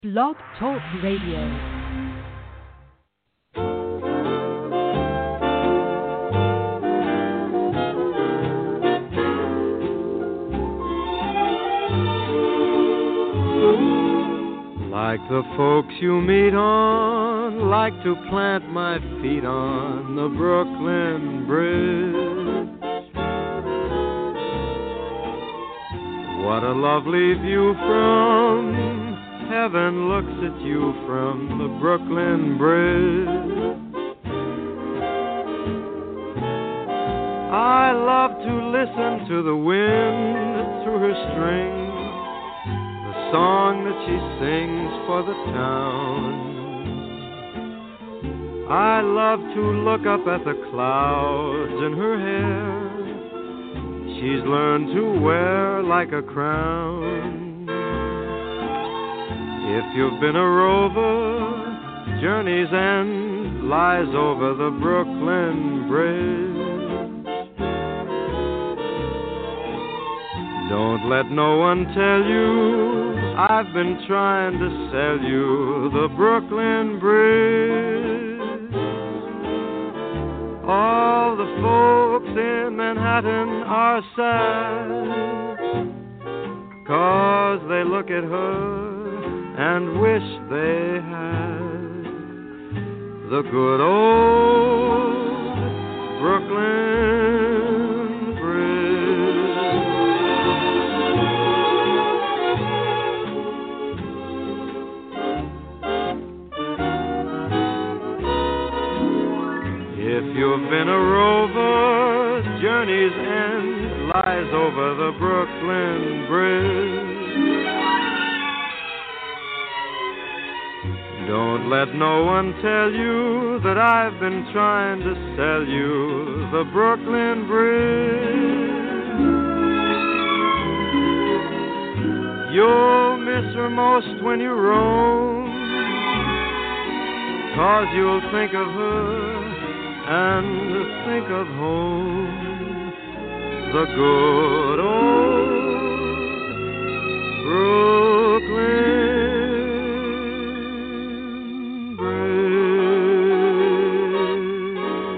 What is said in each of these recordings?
Blog Talk Radio. Like the folks you meet on, like to plant my feet on the Brooklyn Bridge. What a lovely view from heaven looks at you from the Brooklyn Bridge. I love to listen to the wind through her strings, song that she sings for the town. I love to look up at the clouds in her hair. She's learned to wear like a crown. If you've been a rover, journey's end lies over the Brooklyn Bridge. Don't let no one tell you I've been trying to sell you the Brooklyn Bridge. All the folks in Manhattan are sad, 'cause they look at her and wish they had the good old Brooklyn Bridge. If you've been a rover, journey's end lies over the Brooklyn Bridge. Don't let no one tell you that I've been trying to sell you the Brooklyn Bridge. You'll miss her most when you roam, 'cause you'll think of her and think of home, the good old Brooklyn Bridge.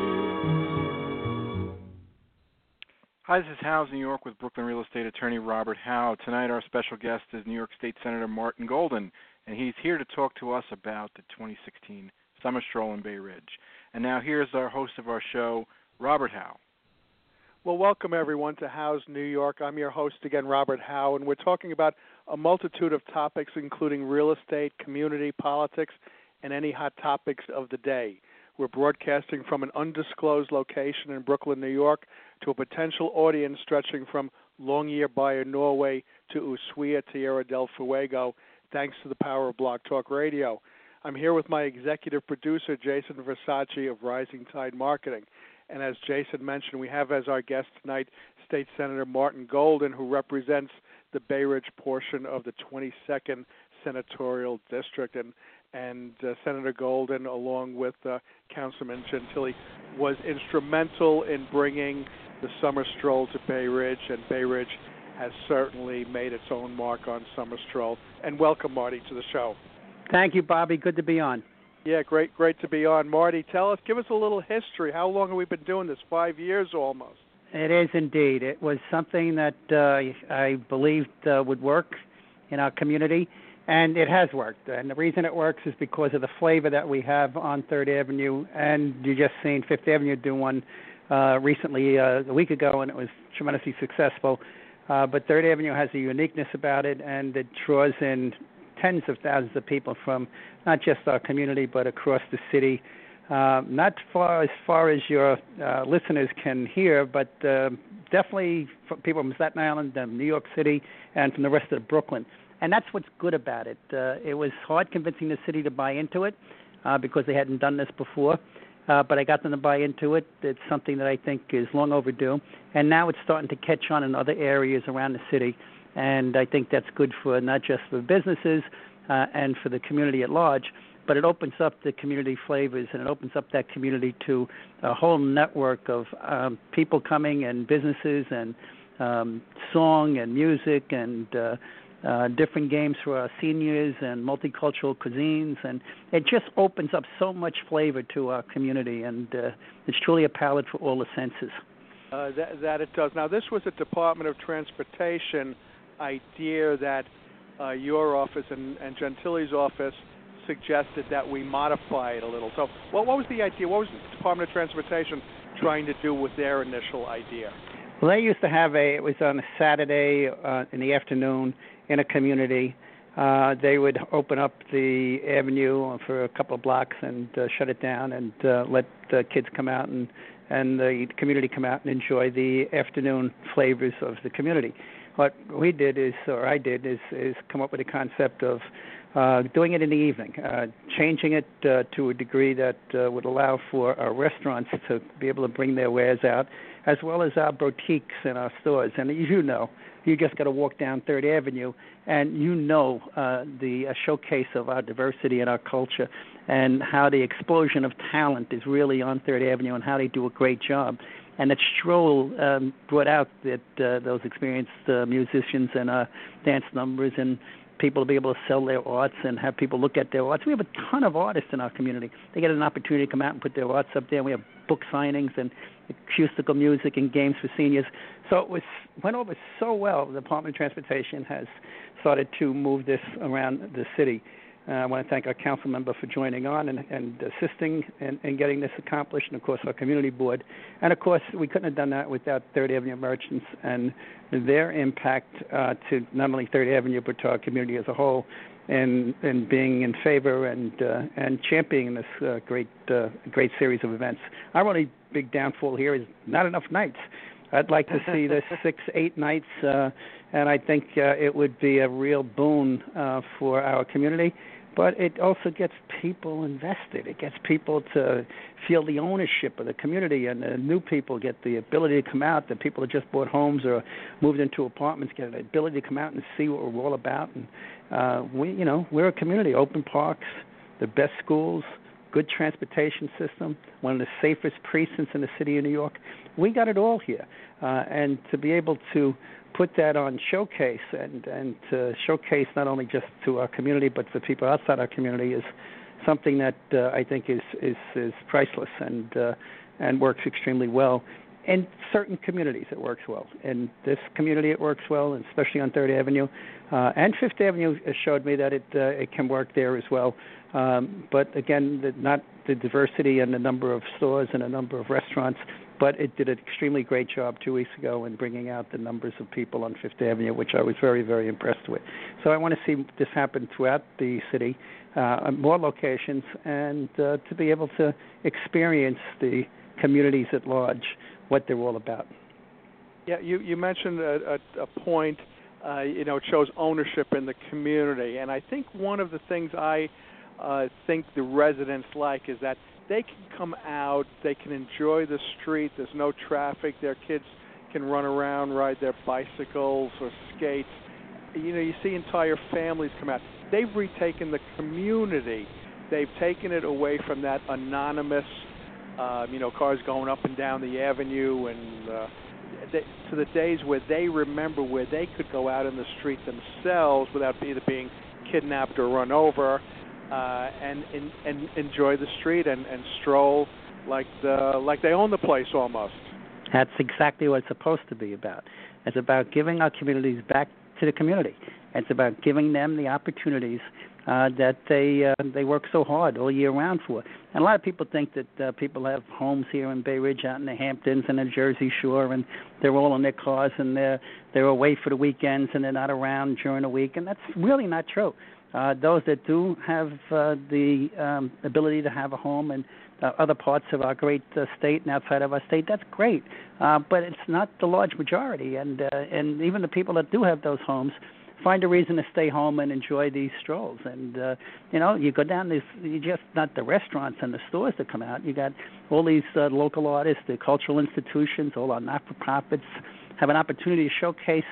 Hi, this is Howe's New York with Brooklyn real estate attorney Robert Howe. Tonight our special guest is New York State Senator Martin Golden, and he's here to talk to us about the 2016 Summer Stroll in Bay Ridge. And now here's our host of our show, Robert Howe. Well, welcome everyone to Howe's New York. I'm your host again, Robert Howe, and we're talking about a multitude of topics, including real estate, community, politics, and any hot topics of the day. We're broadcasting from an undisclosed location in Brooklyn, New York, to a potential audience stretching from Longyearbyen, Norway, to Ushuaia, Tierra del Fuego, thanks to the power of Blog Talk Radio. I'm here with my executive producer, Jason Versace of Rising Tide Marketing. And as Jason mentioned, we have as our guest tonight State Senator Martin Golden, who represents the Bay Ridge portion of the 22nd Senatorial District. And Senator Golden, along with Councilman Gentile, was instrumental in bringing the summer stroll to Bay Ridge, and Bay Ridge has certainly made its own mark on summer stroll. And welcome, Marty, to the show. Thank you, Bobby. Good to be on. Yeah, great to be on. Marty, give us a little history. How long have we been doing this? 5 years almost. It is indeed. It was something that I believed would work in our community, and it has worked. And the reason it works is because of the flavor that we have on 3rd Avenue, and you just seen 5th Avenue do one recently a week ago, and it was tremendously successful. But 3rd Avenue has a uniqueness about it, and it draws in tens of thousands of people from not just our community but across the city, not as far as your listeners can hear, but definitely people from Staten Island, New York City, and from the rest of Brooklyn. And that's what's good about it. It was hard convincing the city to buy into it because they hadn't done this before, but I got them to buy into it. It's something that I think is long overdue, and now it's starting to catch on in other areas around the city. And I think that's good for not just for businesses and for the community at large, but it opens up the community flavors, and it opens up that community to a whole network of people coming and businesses and song and music and different games for our seniors and multicultural cuisines, and it just opens up so much flavor to our community, and it's truly a palate for all the senses. That it does. Now, this was a Department of Transportation idea that your office and Gentili's office suggested that we modify it a little. So what was the idea? What was the Department of Transportation trying to do with their initial idea? Well, they used to have it was on a Saturday in the afternoon in a community. They would open up the avenue for a couple of blocks and shut it down and let the kids come out and the community come out and enjoy the afternoon flavors of the community. What we did is, or I did, is come up with a concept of doing it in the evening, changing it to a degree that would allow for our restaurants to be able to bring their wares out, as well as our boutiques and our stores. And as you know, you just got to walk down 3rd Avenue, and you know the showcase of our diversity and our culture and how the explosion of talent is really on 3rd Avenue and how they do a great job. And that stroll brought out that those experienced musicians and dance numbers and people to be able to sell their arts and have people look at their arts. We have a ton of artists in our community. They get an opportunity to come out and put their arts up there. We have book signings and acoustical music and games for seniors. So it went over so well. The Department of Transportation has started to move this around the city. I want to thank our council member for joining on and assisting in getting this accomplished, and, of course, our community board. And, of course, we couldn't have done that without 3rd Avenue merchants and their impact to not only 3rd Avenue but to our community as a whole and being in favor and championing this great series of events. Our only big downfall here is not enough nights. I'd like to see this 6-8 nights, and I think it would be a real boon for our community. But it also gets people invested. It gets people to feel the ownership of the community, and the new people get the ability to come out. The people that just bought homes or moved into apartments get the ability to come out and see what we're all about. And we're a community, open parks, the best schools, good transportation system, one of the safest precincts in the city of New York. We got it all here. And to be able to put that on showcase and to showcase not only just to our community but to people outside our community is something that I think is priceless and works extremely well. In certain communities, it works well. In this community, it works well, and especially on 3rd Avenue. And 5th Avenue showed me that it can work there as well. But, again, not the diversity and the number of stores and the number of restaurants, but it did an extremely great job 2 weeks ago in bringing out the numbers of people on 5th Avenue, which I was very, very impressed with. So I want to see this happen throughout the city, more locations, and to be able to experience the communities at large, what they're all about. Yeah, you mentioned a point, it shows ownership in the community. And I think one of the things I think the residents like is that they can come out, they can enjoy the street, there's no traffic, their kids can run around, ride their bicycles or skates. You see entire families come out. They've retaken the community. They've taken it away from that anonymous, cars going up and down the avenue and to the days where they remember where they could go out in the street themselves without either being kidnapped or run over. And enjoy the street and stroll like they own the place almost. That's exactly what it's supposed to be about. It's about giving our communities back to the community. It's about giving them the opportunities that they work so hard all year round for. And a lot of people think that people have homes here in Bay Ridge, out in the Hamptons and the Jersey Shore, and they're all in their cars and they're away for the weekends and they're not around during the week, and that's really not true. Those that do have the ability to have a home in other parts of our great state and outside of our state, that's great. But it's not the large majority. And even the people that do have those homes find a reason to stay home and enjoy these strolls. And, you go down you just not the restaurants and the stores that come out. You got all these local artists, the cultural institutions, all our not-for-profits have an opportunity to showcase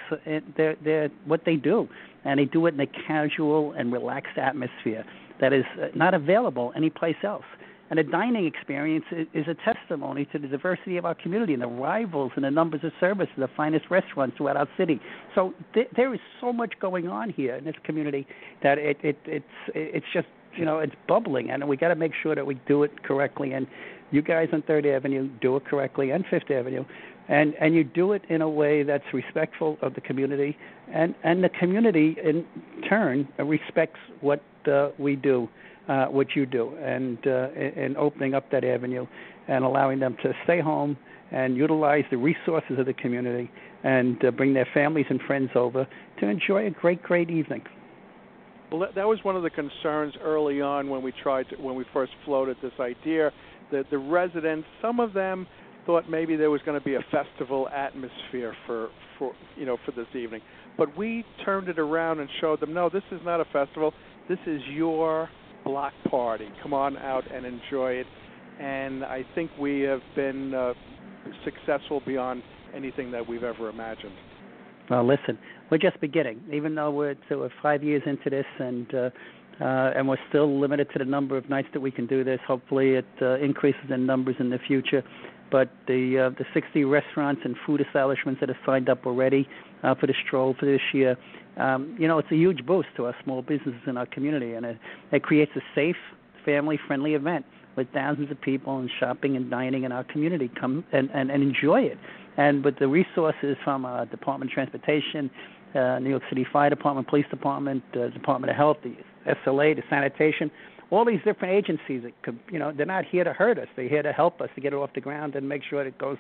what they do. And they do it in a casual and relaxed atmosphere that is not available anyplace else. And the dining experience is a testimony to the diversity of our community and the rivals and the numbers of services, the finest restaurants throughout our city. So there is so much going on here in this community that it's just, it's bubbling, and we got to make sure that we do it correctly. And you guys on 3rd Avenue do it correctly, and 5th Avenue, and you do it in a way that's respectful of the community, and the community in turn respects what we do, what you do, and opening up that avenue and allowing them to stay home and utilize the resources of the community and bring their families and friends over to enjoy a great, great evening. Well, that was one of the concerns early on when we first floated this idea. That the residents, some of them thought maybe there was going to be a festival atmosphere for this evening, but we turned it around and showed them, no, this is not a festival. This is your block party. Come on out and enjoy it. And I think we have been successful beyond anything that we've ever imagined. Well, listen, we're just beginning. Even though we're 5 years into this, and we're still limited to the number of nights that we can do this. Hopefully, it increases in numbers in the future. But the 60 restaurants and food establishments that have signed up already for the stroll for this year, it's a huge boost to our small businesses in our community, and it creates a safe, family-friendly event with thousands of people and shopping and dining in our community. Come and enjoy it. And with the resources from Department of Transportation, New York City Fire Department, Police Department, Department of Health, the SLA, the sanitation, all these different agencies, they're not here to hurt us. They're here to help us to get it off the ground and make sure that it goes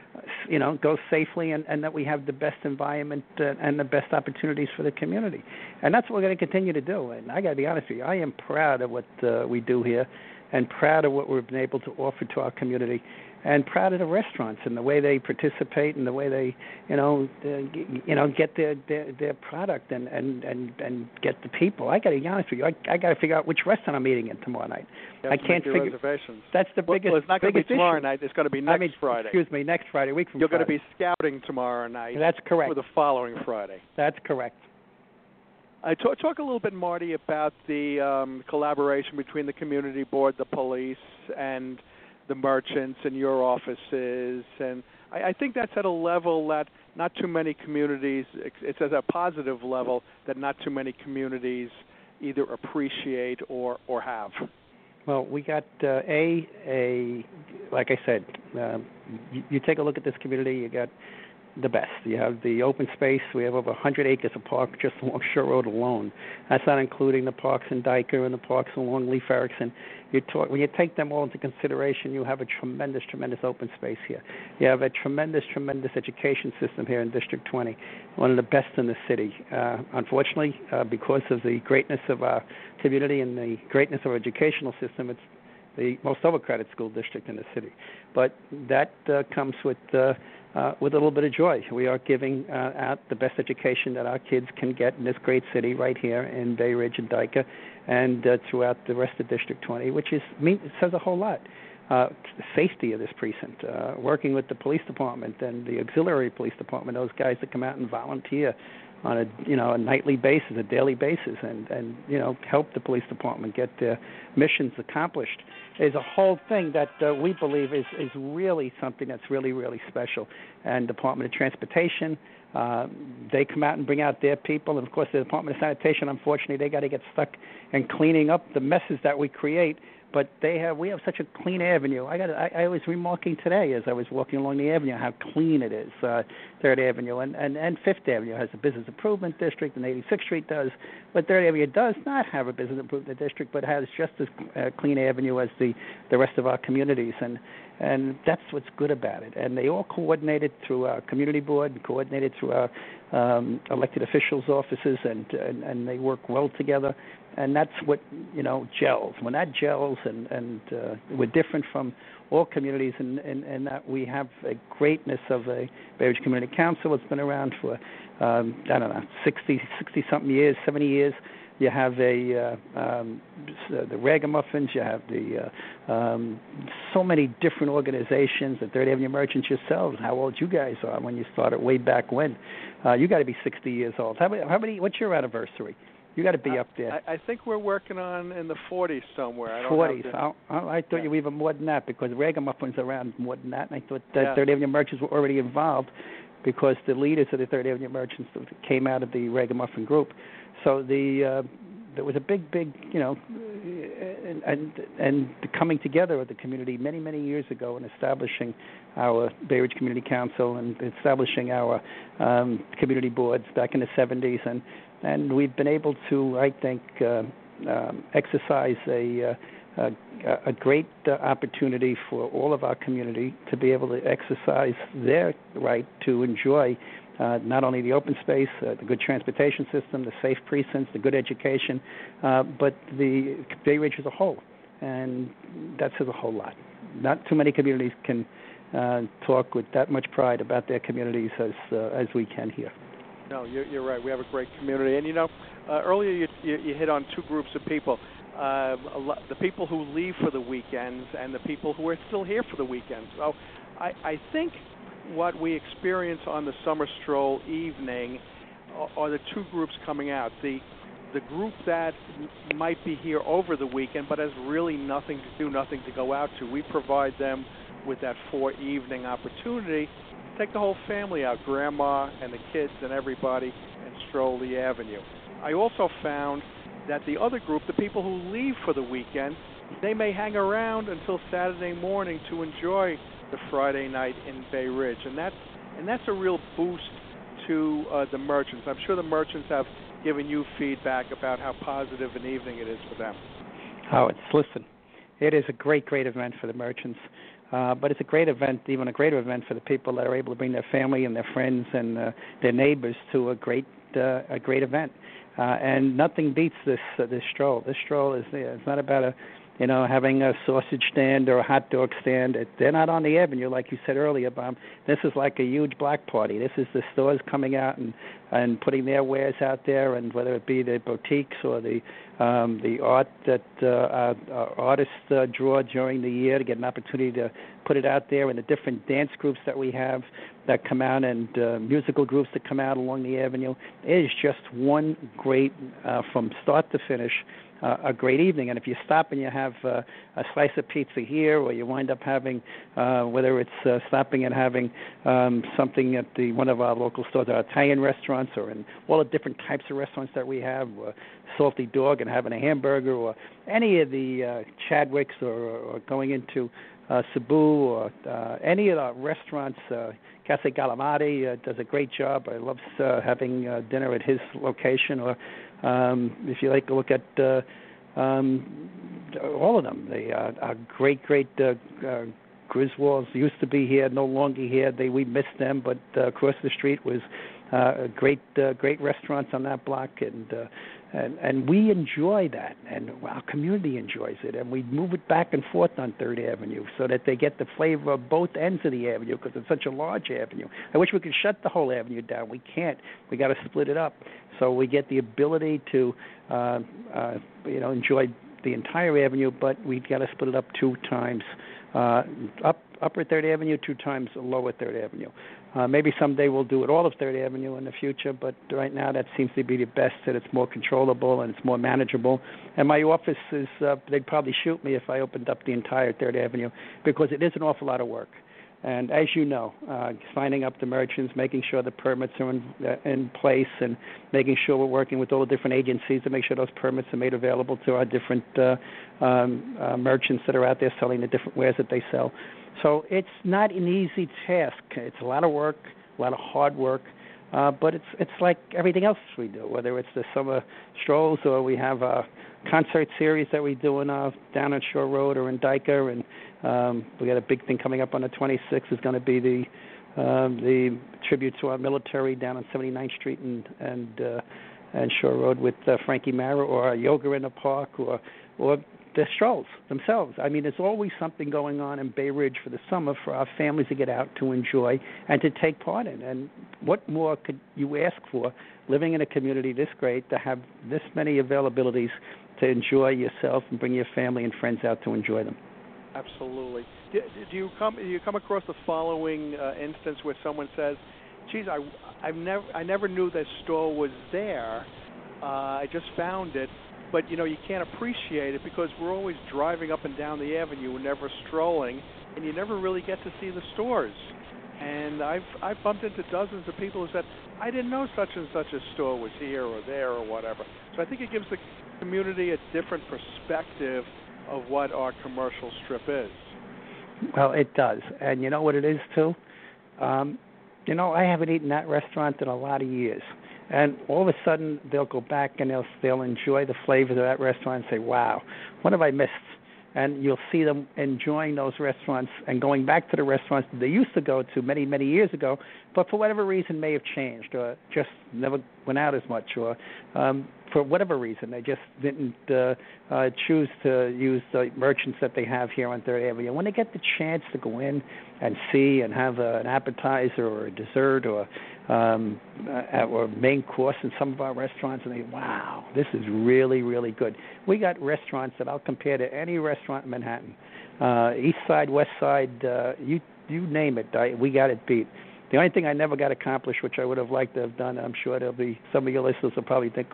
safely, and that we have the best environment and the best opportunities for the community. And that's what we're going to continue to do. And I got to be honest with you, I am proud of what we do here, and proud of what we've been able to offer to our community, and proud of the restaurants and the way they participate and the way they, get their product and get the people. I got to be honest with you, I got to figure out which restaurant I'm eating in tomorrow night. I can't figure reservations. That's the biggest. Well, it's not going to be tomorrow issue. night. It's going to be next Friday. Excuse me, next Friday, a week from You're Friday. You're going to be scouting tomorrow night. That's correct. For the following Friday. That's correct. Talk a little bit, Marty, about the collaboration between the community board, the police, and the merchants and your offices. And I think that's at a level that not too many communities, it's at a positive level that not too many communities either appreciate or have. Well, we got like I said, you take a look at this community, you got the best. You have the open space. We have over 100 acres of park just along Shore Road alone. That's not including the parks in Dyker and the parks along Leif Erikson. When you take them all into consideration, you have a tremendous, tremendous open space here. You have a tremendous, tremendous education system here in District 20, one of the best in the city. Unfortunately, because of the greatness of our community and the greatness of our educational system, it's the most overcrowded school district in the city. But that comes with a little bit of joy. We are giving out the best education that our kids can get in this great city right here in Bay Ridge and Dyker, and throughout the rest of District 20, which it says a whole lot. The safety of this precinct, working with the police department and the auxiliary police department, those guys that come out and volunteer on a nightly basis, a daily basis, and help the police department get their missions accomplished, is a whole thing that we believe is really something that's really, really special. And Department of Transportation, they come out and bring out their people, and of course the Department of Sanitation, unfortunately, they got to get stuck in cleaning up the messes that we create. But we have such a clean avenue. I was remarking today as I was walking along the avenue how clean it is, 3rd Avenue, and 5th Avenue has a business improvement district, and 86th Street does. But 3rd Avenue does not have a business improvement district, but has just as clean avenue as the rest of our communities, and that's what's good about it. And they all coordinated through our community board, and coordinated through our elected officials' offices, and they work well together. And that's what, gels. When that gels, and we're different from all communities in that we have a greatness of a Bay Ridge Community Council. It's been around for, 60-something years, 70 years. You have the Ragamuffins. You have so many different organizations. The 3rd Avenue Merchants yourselves. How old you guys are when you started way back when? You got to be 60 years old. How many? What's your anniversary? You got to be up there. I think we're working on in the 40s somewhere. I don't 40s. know I thought you were even more than that, because Ragamuffins around more than that, and I thought that Yeah. Third Avenue Merchants were already involved, because the leaders of the Third Avenue Merchants came out of the Ragamuffin group. So there was a big, and the coming together of the community many years ago, and establishing our Bay Ridge Community Council and establishing our community boards back in the 70s, and we've been able to, I think, exercise a great opportunity for all of our community to be able to exercise their right to enjoy not only the open space, the good transportation system, the safe precincts, the good education, but the Bay Ridge as a whole. And that says a whole lot. Not too many communities can talk with that much pride about their communities as we can here. No, you're right. We have a great community. And, earlier you hit on two groups of people. The people who leave for the weekends and the people who are still here for the weekends. So I think what we experience on the summer stroll evening are the two groups coming out. The group that might be here over the weekend but has really nothing to do, nothing to go out to. We provide them with that evening opportunity to take the whole family out, grandma and the kids and everybody, and stroll the avenue. I also found that the other group, the people who leave for the weekend, they may hang around until Saturday morning to enjoy the Friday night in Bay Ridge, and that's a real boost to the merchants. I'm sure the merchants have given you feedback about how positive an evening it is for them. Listen, it is a great event for the merchants, but it's a great event, even a greater event for the people that are able to bring their family and their friends and their neighbors to a great event. And nothing beats this stroll. This stroll is there. It's not about having a sausage stand or a hot dog stand. They're not on the avenue, like you said earlier, Bob. This is like a huge black party. This is the stores coming out and putting their wares out there, and whether it be the boutiques or the art that artists draw during the year, to get an opportunity to put it out there, and the different dance groups that we have that come out, and musical groups that come out along the avenue. It is just one great, from start to finish, a great evening. And if you stop and you have a slice of pizza here, or you wind up having, whether it's stopping and having something at one of our local stores, our Italian restaurants, or in all the different types of restaurants that we have, Salty Dog and having a hamburger, or any of the Chadwick's, or going into Cebu, or any of the restaurants. Casa Galamati does a great job. I love having dinner at his location. Or if you like to look at all of them, they are great. Griswolds used to be here, no longer here. We missed them, but across the street was great restaurants on that block, and we enjoy that, and our community enjoys it, and we move it back and forth on Third Avenue so that they get the flavor of both ends of the avenue, because it's such a large avenue. I wish we could shut the whole avenue down. We can't. We got to split it up, so we get the ability to enjoy the entire avenue, but we've got to split it up two times. Upper Third Avenue, two times lower Third Avenue. Maybe someday we'll do it all of Third Avenue in the future, but right now that seems to be the best, that it's more controllable and it's more manageable. And my office is, they'd probably shoot me if I opened up the entire Third Avenue, because it is an awful lot of work. And as you know, signing up the merchants, making sure the permits are in place, and making sure we're working with all the different agencies to make sure those permits are made available to our different merchants that are out there selling the different wares that they sell. So it's not an easy task. It's a lot of work, a lot of hard work, but it's like everything else we do, whether it's the summer strolls, or we have a concert series that we do down on Shore Road or in Dyker, and we got a big thing coming up on the 26th. Is going to be the tribute to our military down on 79th Street and Shore Road with Frankie Mara, or Yoga in the Park, or the strolls themselves. I mean, there's always something going on in Bay Ridge for the summer for our families to get out to enjoy and to take part in. And what more could you ask for, living in a community this great, to have this many availabilities to enjoy yourself and bring your family and friends out to enjoy them? Absolutely. Do you come across the following instance where someone says, "Geez, I never knew this store was there, I just found it, but you can't appreciate it because we're always driving up and down the avenue and never strolling, and you never really get to see the stores. And I've bumped into dozens of people who said, I didn't know such and such a store was here or there or whatever. So I think it gives the community a different perspective of what our commercial strip is. Well, it does. And you know what it is, too? I haven't eaten that restaurant in a lot of years. And all of a sudden, they'll go back and they'll enjoy the flavors of that restaurant and say, wow, what have I missed? And you'll see them enjoying those restaurants and going back to the restaurants that they used to go to many, many years ago, but for whatever reason may have changed or just never went out as much, or for whatever reason they just didn't choose to use the merchants that they have here on 3rd Avenue. When they get the chance to go in and see and have an appetizer or a dessert or main course in some of our restaurants, and they, wow, this is really, really good. We got restaurants that I'll compare to any restaurant in Manhattan, East Side, West Side, you name it. We got it beat. The only thing I never got accomplished, which I would have liked to have done, I'm sure there'll be some of your listeners will probably think,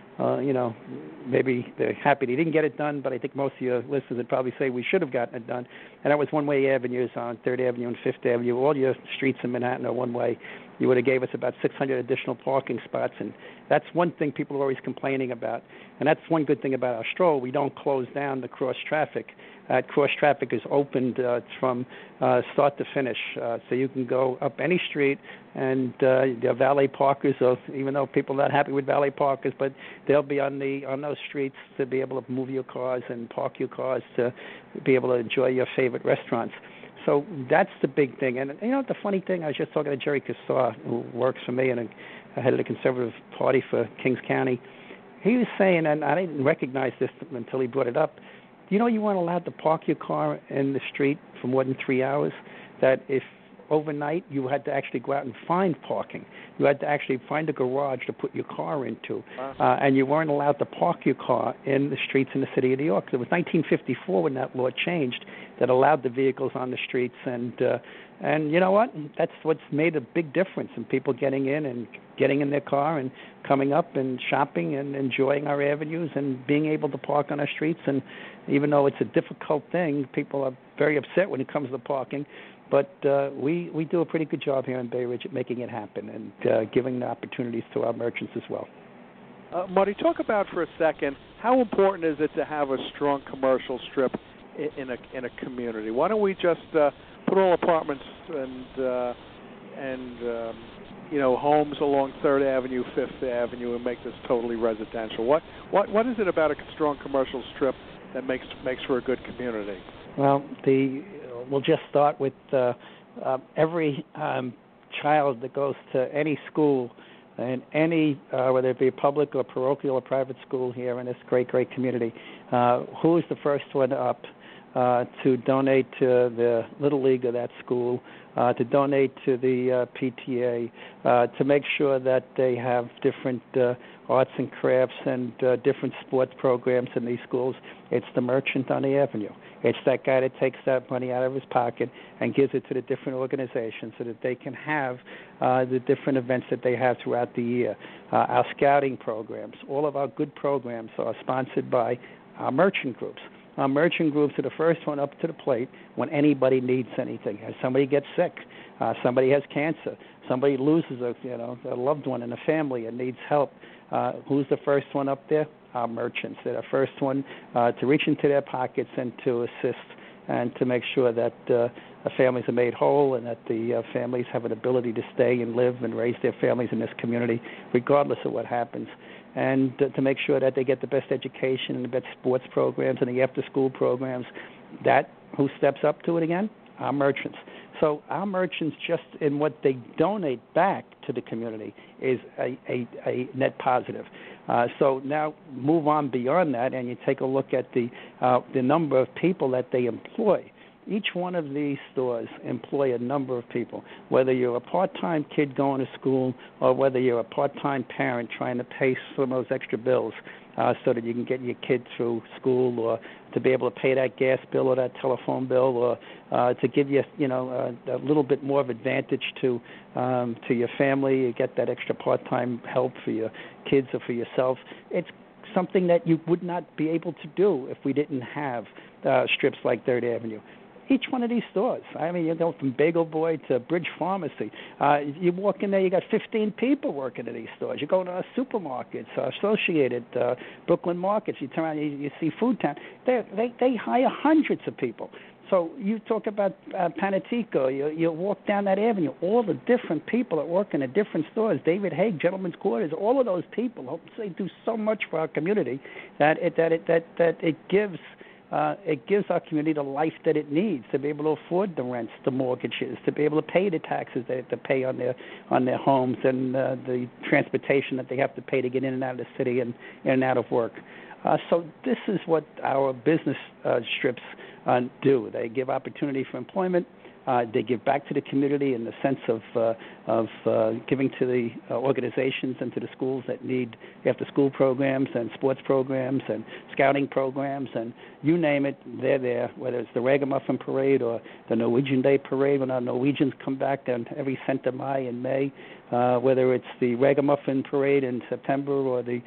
maybe they're happy they didn't get it done, but I think most of your listeners would probably say we should have gotten it done. And that was one-way avenues on 3rd Avenue and 5th Avenue. All your streets in Manhattan are one-way. You would have gave us about 600 additional parking spots, and that's one thing people are always complaining about. And that's one good thing about our stroll. We don't close down the cross traffic. Cross traffic is opened from start to finish, so you can go up any street, and the valet parkers, even though people are not happy with valet parkers, but they'll be on those streets to be able to move your cars and park your cars to be able to enjoy your favorite restaurants. So that's the big thing. And, the funny thing, I was just talking to Jerry Cassar, who works for me and head of the Conservative Party for Kings County. He was saying, and I didn't recognize this until he brought it up, you weren't allowed to park your car in the street for more than 3 hours, that if overnight you had to actually go out and find parking. You had to actually find a garage to put your car into. Wow. And you weren't allowed to park your car in the streets in the city of New York. It was 1954 when that law changed that allowed the vehicles on the streets. And you know what? That's what's made a big difference in people getting in and getting in their car and coming up and shopping and enjoying our avenues and being able to park on our streets. And even though it's a difficult thing, people are very upset when it comes to parking. But we do a pretty good job here in Bay Ridge at making it happen and giving the opportunities to our merchants as well. Marty, talk about for a second, how important is it to have a strong commercial strip in a community? Why don't we just put all apartments and homes along 3rd Avenue, 5th Avenue, and make this totally residential? What is it about a strong commercial strip that makes for a good community? Well, we'll just start with every child that goes to any school, and any, whether it be public or parochial or private school here in this great, great community, who is the first one up to donate to the Little League of that school, to donate to the PTA, to make sure that they have different arts and crafts and different sports programs in these schools? It's the merchant on the avenue. It's that guy that takes that money out of his pocket and gives it to the different organizations so that they can have the different events that they have throughout the year. Our scouting programs, all of our good programs are sponsored by our merchant groups. Our merchant groups are the first one up to the plate when anybody needs anything. As somebody gets sick, somebody has cancer, somebody loses a loved one in a family and needs help. Who's the first one up there? Our merchants. They're the first one to reach into their pockets and to assist and to make sure that the families are made whole and that the families have an ability to stay and live and raise their families in this community regardless of what happens. And to make sure that they get the best education and the best sports programs and the after-school programs. Who steps up to it again? Our merchants. So our merchants, just in what they donate back to the community, is a net positive. So now move on beyond that, and you take a look at the number of people that they employ. Each one of these stores employ a number of people, whether you're a part-time kid going to school or whether you're a part-time parent trying to pay some of those extra bills so that you can get your kid through school, or to be able to pay that gas bill or that telephone bill, or to give you, a little bit more of advantage to your family. You get that extra part-time help for your kids or for yourself. It's something that you would not be able to do if we didn't have strips like 3rd Avenue. Each one of these stores, you go from Bagel Boy to Bridge Pharmacy. You walk in there, you got 15 people working in these stores. You go to supermarkets, Associated, Brooklyn Markets. You turn around, you see Food Town. They hire hundreds of people. So you talk about Panatico, you walk down that avenue, all the different people that work in the different stores, David Haig, Gentlemen's Quarters, all of those people, they do so much for our community that it gives our community the life that it needs to be able to afford the rents, the mortgages, to be able to pay the taxes they have to pay on their homes, and the transportation that they have to pay to get in and out of the city and in and out of work. So this is what our business strips do. They give opportunity for employment. They give back to the community in the sense of giving to the organizations and to the schools that need after-school programs and sports programs and scouting programs, and you name it, they're there, whether it's the Ragamuffin Parade or the Norwegian Day Parade when our Norwegians come back on every Center Mai in May, whether it's the Ragamuffin Parade in September or the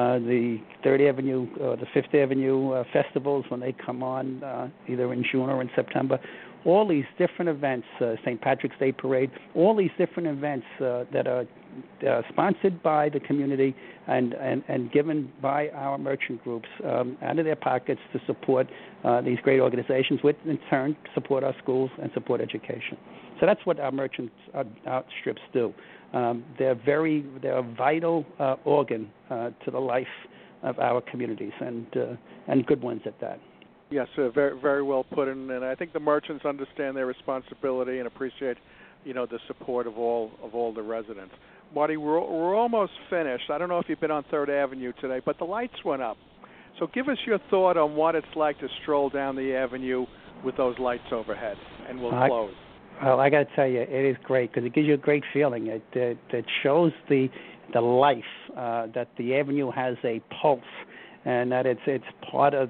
3rd Avenue or the 5th Avenue festivals when they come on either in June or in September. All these different events, St. Patrick's Day Parade, all these different events that are sponsored by the community and given by our merchant groups out of their pockets to support these great organizations, which in turn support our schools and support education. So that's what our merchant strips do. They're a vital organ to the life of our communities, and good ones at that. Yes, very, very well put in, and I think the merchants understand their responsibility and appreciate, the support of all the residents. Marty, we're almost finished. I don't know if you've been on 3rd Avenue today, but the lights went up. So give us your thought on what it's like to stroll down the avenue with those lights overhead, and we'll close. Well, I got to tell you, it is great because it gives you a great feeling. It shows the life that the avenue has a pulse, and that it's part of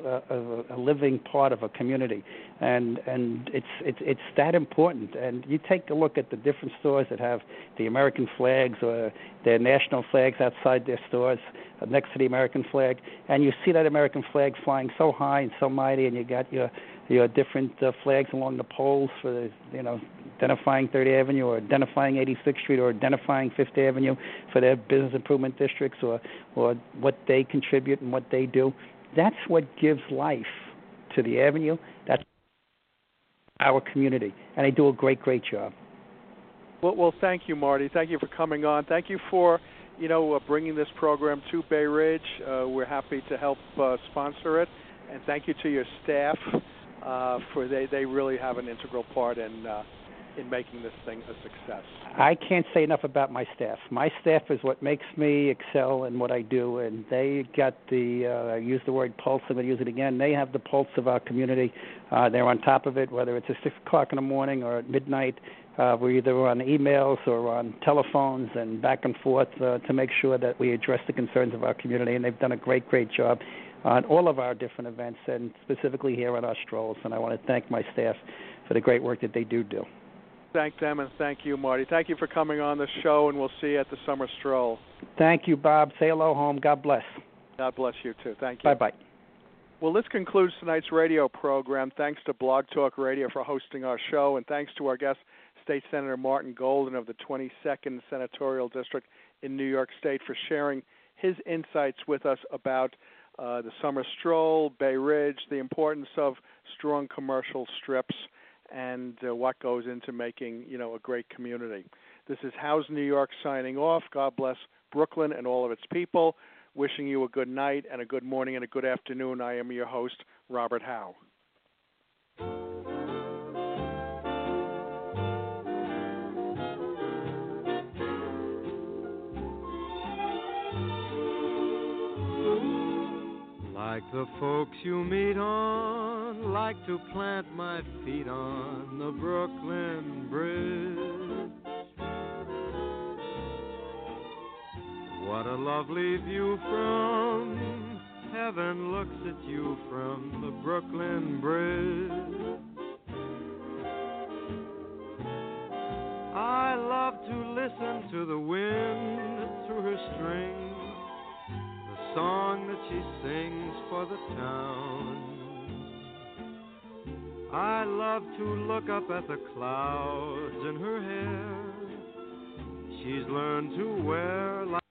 a living part of a community, and it's that important. And you take a look at the different stores that have the American flags or their national flags outside their stores next to the American flag, and you see that American flag flying so high and so mighty, and you got your different flags along the poles for identifying 3rd Avenue or identifying 86th Street or identifying 5th Avenue for their business improvement districts or what they contribute and what they do. That's what gives life to the avenue. That's our community, and they do a great job. Well, thank you, Marty. Thank you for coming on. Thank you for bringing this program to Bay Ridge. We're happy to help sponsor it, and thank you to your staff. For they really have an integral part in making this thing a success. I can't say enough about my staff. My staff is what makes me excel in what I do, and they got I use the word pulse, I'm going to use it again. They have the pulse of our community. They're on top of it, whether it's at 6 o'clock in the morning or at midnight. We're either on emails or on telephones and back and forth to make sure that we address the concerns of our community, and they've done a great job on all of our different events, and specifically here on our strolls. And I want to thank my staff for the great work that they do. Thank them, and thank you, Marty. Thank you for coming on the show, and we'll see you at the summer stroll. Thank you, Bob. Say hello home. God bless. God bless you, too. Thank you. Bye-bye. Well, this concludes tonight's radio program. Thanks to Blog Talk Radio for hosting our show, and thanks to our guest, State Senator Martin Golden of the 22nd Senatorial District in New York State, for sharing his insights with us about the summer stroll, Bay Ridge, the importance of strong commercial strips, and what goes into making, a great community. This is House New York signing off. God bless Brooklyn and all of its people. Wishing you a good night and a good morning and a good afternoon. I am your host, Robert Howe. like the folks you meet on, like to plant my feet on the Brooklyn Bridge. What a lovely view from heaven looks at you from the Brooklyn Bridge. I love to listen to the wind through her strings, the song that she sings for the town. I love to look up at the clouds in her hair. She's learned to wear like